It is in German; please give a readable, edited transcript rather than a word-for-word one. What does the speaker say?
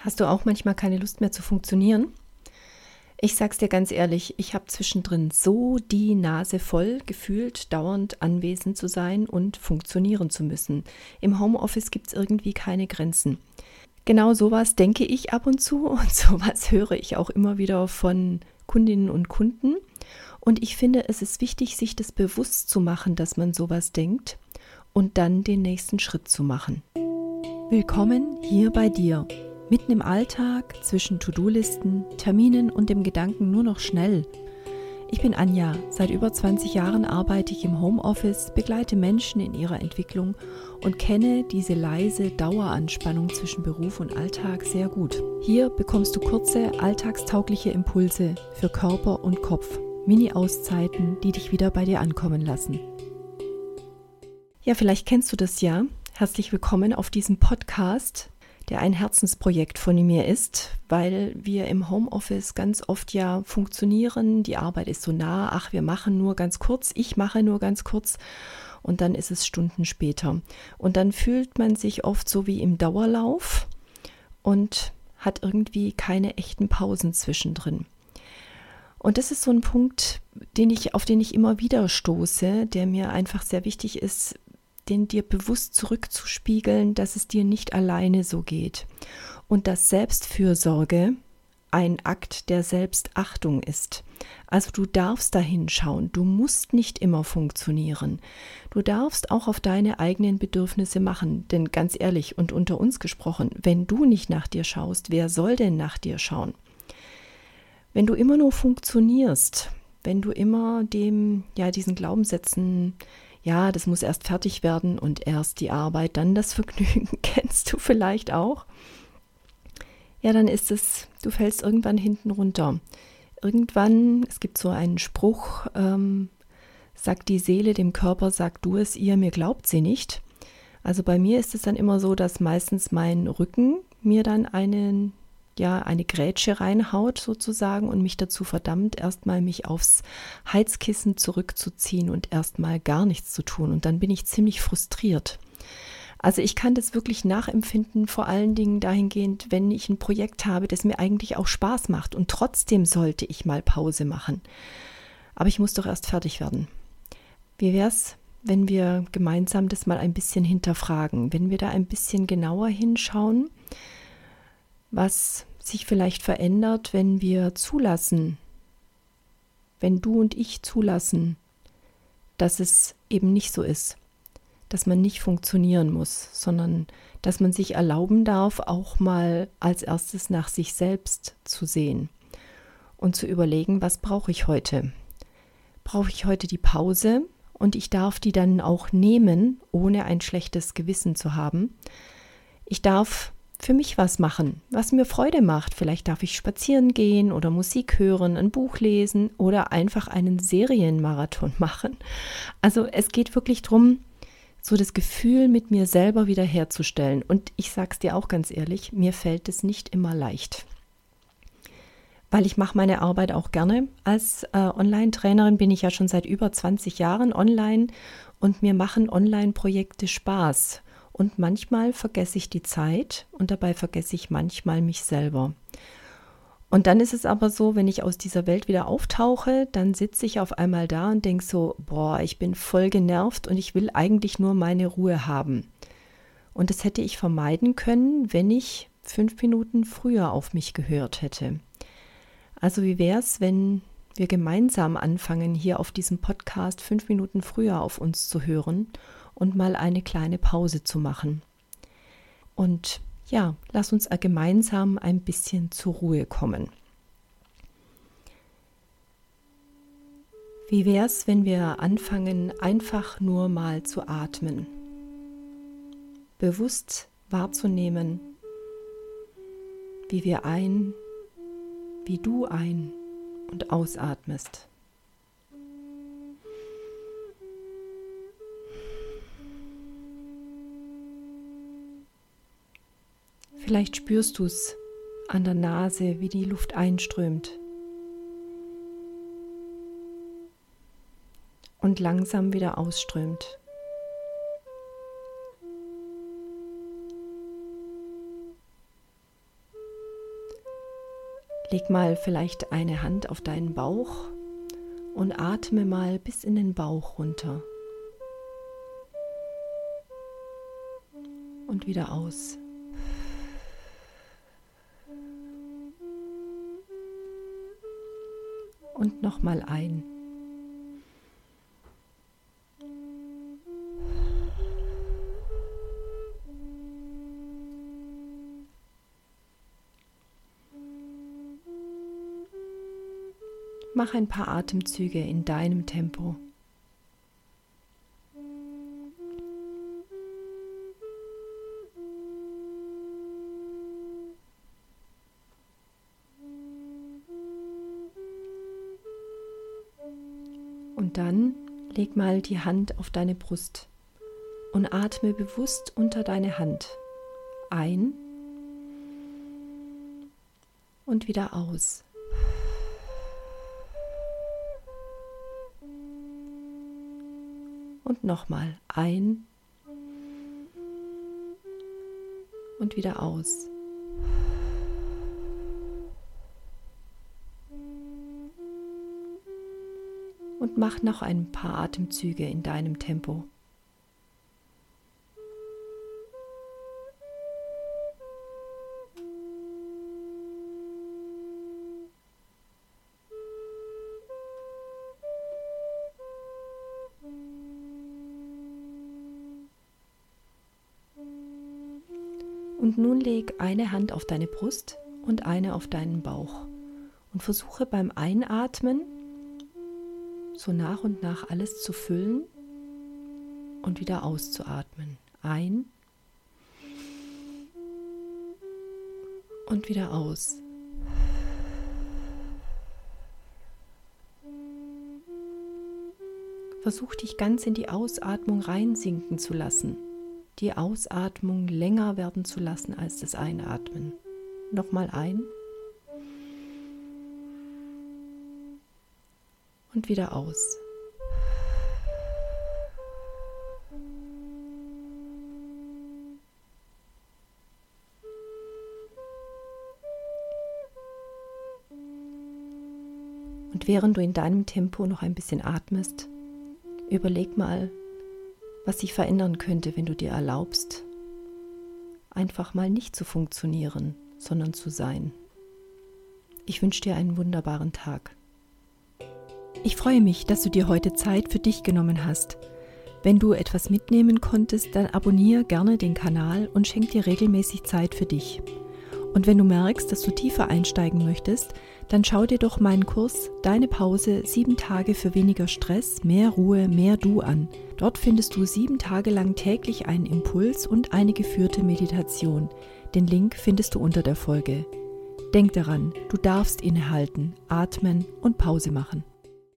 Hast du auch manchmal keine Lust mehr zu funktionieren? Ich sag's dir ganz ehrlich, ich habe zwischendrin so die Nase voll gefühlt, dauernd anwesend zu sein und funktionieren zu müssen. Im Homeoffice gibt's irgendwie keine Grenzen. Genau sowas denke ich ab und zu und sowas höre ich auch immer wieder von Kundinnen und Kunden. Und ich finde, es ist wichtig, sich das bewusst zu machen, dass man sowas denkt und dann den nächsten Schritt zu machen. Willkommen hier bei dir. Mitten im Alltag, zwischen To-Do-Listen, Terminen und dem Gedanken nur noch schnell. Ich bin Anja, seit über 20 Jahren arbeite ich im Homeoffice, begleite Menschen in ihrer Entwicklung und kenne diese leise Daueranspannung zwischen Beruf und Alltag sehr gut. Hier bekommst du kurze, alltagstaugliche Impulse für Körper und Kopf, Mini-Auszeiten, die dich wieder bei dir ankommen lassen. Ja, vielleicht kennst du das ja. Herzlich willkommen auf diesem Podcast, der ein Herzensprojekt von mir ist, weil wir im Homeoffice ganz oft ja funktionieren. Die Arbeit ist so nah, wir machen nur ganz kurz, ich mache nur ganz kurz und dann ist es Stunden später. Und dann fühlt man sich oft so wie im Dauerlauf und hat irgendwie keine echten Pausen zwischendrin. Und das ist so ein Punkt, auf den ich immer wieder stoße, der mir einfach sehr wichtig ist, den dir bewusst zurückzuspiegeln, dass es dir nicht alleine so geht und dass Selbstfürsorge ein Akt der Selbstachtung ist. Also du darfst da hinschauen, du musst nicht immer funktionieren. Du darfst auch auf deine eigenen Bedürfnisse machen, denn ganz ehrlich und unter uns gesprochen, wenn du nicht nach dir schaust, wer soll denn nach dir schauen? Wenn du immer nur funktionierst, wenn du immer diesen Glaubenssätzen, ja, das muss erst fertig werden und erst die Arbeit, dann das Vergnügen, kennst du vielleicht auch. Ja, dann ist es, du fällst irgendwann hinten runter. Irgendwann, es gibt so einen Spruch, sagt die Seele dem Körper, sag du es ihr, mir glaubt sie nicht. Also bei mir ist es dann immer so, dass meistens mein Rücken mir dann eine Grätsche reinhaut sozusagen und mich dazu verdammt, erstmal mich aufs Heizkissen zurückzuziehen und erstmal gar nichts zu tun. Und dann bin ich ziemlich frustriert. Also ich kann das wirklich nachempfinden, vor allen Dingen dahingehend, wenn ich ein Projekt habe, das mir eigentlich auch Spaß macht. Und trotzdem sollte ich mal Pause machen. Aber ich muss doch erst fertig werden. Wie wäre es, wenn wir gemeinsam das mal ein bisschen hinterfragen, wenn wir da ein bisschen genauer hinschauen, was sich vielleicht verändert, wenn wir zulassen, wenn du und ich zulassen, dass es eben nicht so ist, dass man nicht funktionieren muss, sondern dass man sich erlauben darf, auch mal als erstes nach sich selbst zu sehen und zu überlegen, was brauche ich heute? Brauche ich heute die Pause und ich darf die dann auch nehmen, ohne ein schlechtes Gewissen zu haben. Ich darf für mich was machen, was mir Freude macht. Vielleicht darf ich spazieren gehen oder Musik hören, ein Buch lesen oder einfach einen Serienmarathon machen. Also es geht wirklich darum, so das Gefühl mit mir selber wiederherzustellen. Und ich sage es dir auch ganz ehrlich, mir fällt es nicht immer leicht. Weil ich mache meine Arbeit auch gerne. Als Online-Trainerin bin ich ja schon seit über 20 Jahren online und mir machen Online-Projekte Spaß. Und manchmal vergesse ich die Zeit und dabei vergesse ich manchmal mich selber. Und dann ist es aber so, wenn ich aus dieser Welt wieder auftauche, dann sitze ich auf einmal da und denke so, ich bin voll genervt und ich will eigentlich nur meine Ruhe haben. Und das hätte ich vermeiden können, wenn ich 5 Minuten früher auf mich gehört hätte. Also wie wäre es, wenn wir gemeinsam anfangen, hier auf diesem Podcast 5 Minuten früher auf uns zu hören und mal eine kleine Pause zu machen. Und ja, lass uns gemeinsam ein bisschen zur Ruhe kommen. Wie wäre es, wenn wir anfangen, einfach nur mal zu atmen? Bewusst wahrzunehmen, wie du ein- und ausatmest. Vielleicht spürst du es an der Nase, wie die Luft einströmt und langsam wieder ausströmt. Leg mal vielleicht eine Hand auf deinen Bauch und atme mal bis in den Bauch runter. Und wieder aus. Und nochmal ein. Mach ein paar Atemzüge in deinem Tempo. Und dann leg mal die Hand auf deine Brust und atme bewusst unter deine Hand ein und wieder aus. Und nochmal ein und wieder aus. Und mach noch ein paar Atemzüge in deinem Tempo. Und nun leg eine Hand auf deine Brust und eine auf deinen Bauch und versuche beim Einatmen so nach und nach alles zu füllen und wieder auszuatmen. Ein und wieder aus. Versuch dich ganz in die Ausatmung reinsinken zu lassen. Die Ausatmung länger werden zu lassen als das Einatmen. Nochmal ein und wieder aus. Und während du in deinem Tempo noch ein bisschen atmest, überleg mal, was sich verändern könnte, wenn du dir erlaubst, einfach mal nicht zu funktionieren, sondern zu sein. Ich wünsche dir einen wunderbaren Tag. Ich freue mich, dass du dir heute Zeit für dich genommen hast. Wenn du etwas mitnehmen konntest, dann abonniere gerne den Kanal und schenk dir regelmäßig Zeit für dich. Und wenn du merkst, dass du tiefer einsteigen möchtest, dann schau dir doch meinen Kurs Deine Pause 7 Tage für weniger Stress, mehr Ruhe, mehr Du an. Dort findest du 7 Tage lang täglich einen Impuls und eine geführte Meditation. Den Link findest du unter der Folge. Denk daran, du darfst innehalten, atmen und Pause machen.